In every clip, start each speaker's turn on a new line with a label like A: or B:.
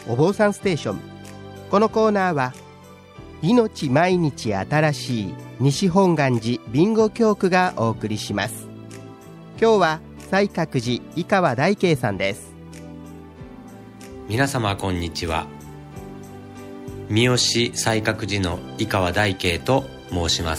A: お坊さんステーション。このコーナーは命毎日新しい西本願寺備後教区がお送りします。今日は西覚寺井川大慶さんです。
B: 皆様こんにちは。三好西覚寺の井川大慶と申します。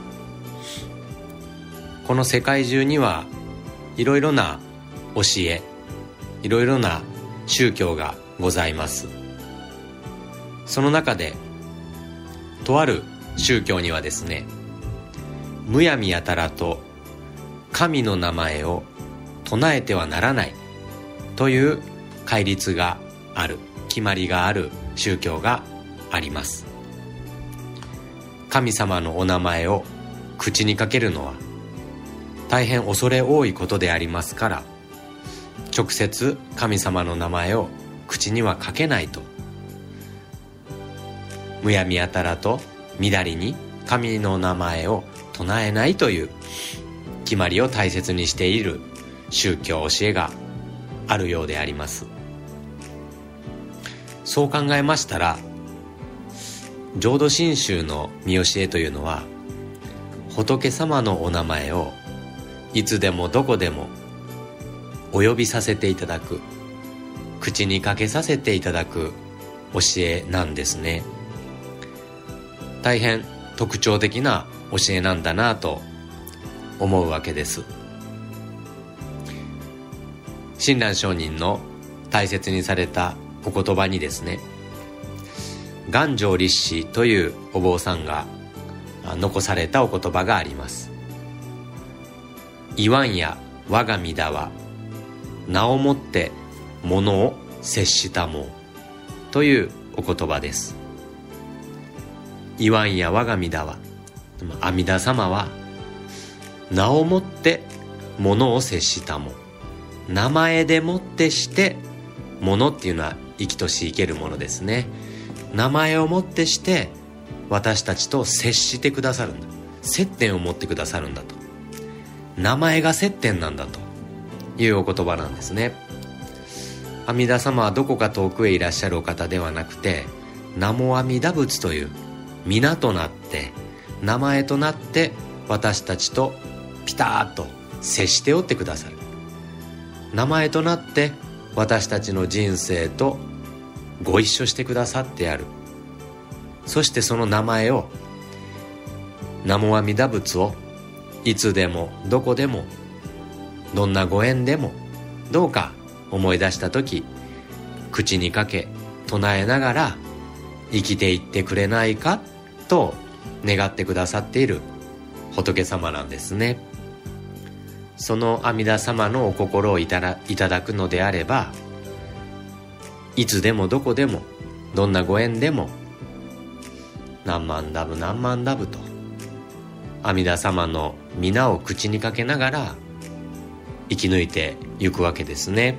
B: この世界中にはいろいろな教え、いろいろな宗教がございます。その中でとある宗教にはですね、むやみやたらと神の名前を唱えてはならないという戒律がある、決まりがある宗教があります。神様のお名前を口にかけるのは大変恐れ多いことでありますから、直接神様の名前を口にはかけないと、むやみやたらとみだりに神の名前を唱えないという決まりを大切にしている宗教教えがあるようであります。そう考えましたら、浄土真宗の見教えというのは、仏様のお名前をいつでもどこでもお呼びさせていただく、口にかけさせていただく教えなんですね。大変特徴的な教えなんだなと思うわけです。親鸞上人の大切にされたお言葉にですね、願成立師というお坊さんが残されたお言葉があります。言わんや我が身だは名をもって物を接したもというお言葉です。言わんや我が身だは、阿弥陀様は名をもって物を接したも、名前でもってして物っていうのは生きとし生けるものですね。名前をもってして私たちと接してくださるんだ、接点を持ってくださるんだと、名前が接点なんだというお言葉なんですね。阿弥陀様はどこか遠くへいらっしゃるお方ではなくて、南無阿弥陀仏という皆となって、名前となって私たちとピタッと接しておってくださる。名前となって私たちの人生とご一緒してくださってある。そしてその名前を、南無阿弥陀仏をいつでもどこでもどんなご縁でもどうか思い出したとき、口にかけ唱えながら生きていってくれないかと願ってくださっている仏様なんですね。その阿弥陀様のお心をいただくのであれば、いつでもどこでもどんなご縁でも何万ダブ何万ダブと阿弥陀様の皆を口にかけながら生き抜いていくわけですね。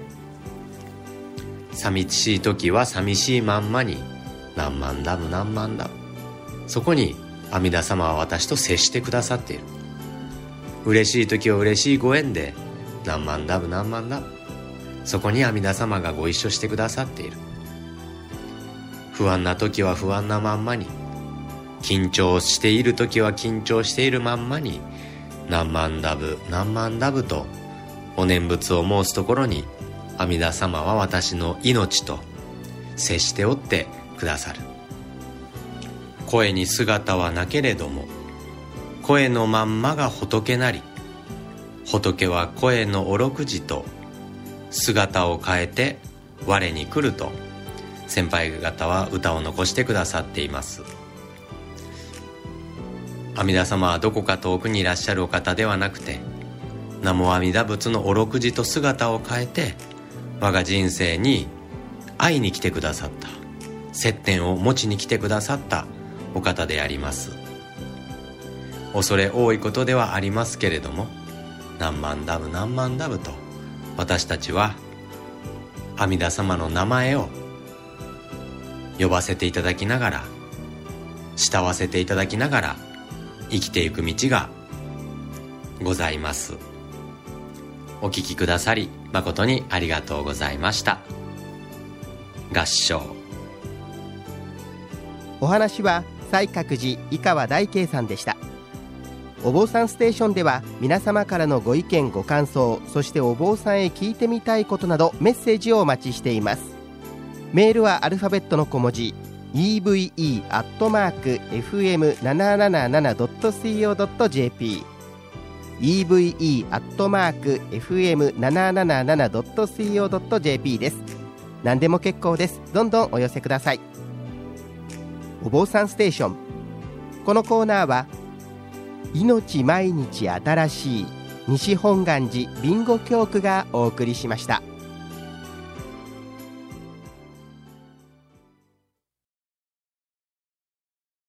B: 寂しい時は寂しいまんまに何万ダブ何万ダブ、そこに阿弥陀様は私と接してくださっている。嬉しい時は嬉しいご縁で何万ダブ何万ダブ、そこに阿弥陀様がご一緒してくださっている。不安な時は不安なまんまに、緊張している時は緊張しているまんまに何万ダブ何万ダブとお念仏を申すところに、阿弥陀様は私の命と接しておってくださる。声に姿はなけれども声のまんまが仏なり、仏は声のお六時と姿を変えて我に来ると先輩方は歌を残してくださっています。阿弥陀様はどこか遠くにいらっしゃるお方ではなくて、南無阿弥陀仏のお六時と姿を変えて我が人生に会いに来てくださった、接点を持ちに来てくださったお方であります。恐れ多いことではありますけれども、何万ダブ何万ダブと私たちは阿弥陀様の名前を呼ばせていただきながら、慕わせていただきながら生きていく道がございます。お聞きくださり誠にありがとうございました。 合唱。
A: お話は西覚寺井川大慶さんでした。お坊さんステーションでは皆様からのご意見ご感想、そしてお坊さんへ聞いてみたいことなどメッセージをお待ちしています。メールはアルファベットの小文字 eve@fm777.co.jp eve@fm777.co.jp です。何でも結構です。どんどんお寄せください。お坊さんステーション、このコーナーは命毎日新しい西本願寺備後教区がお送りしました。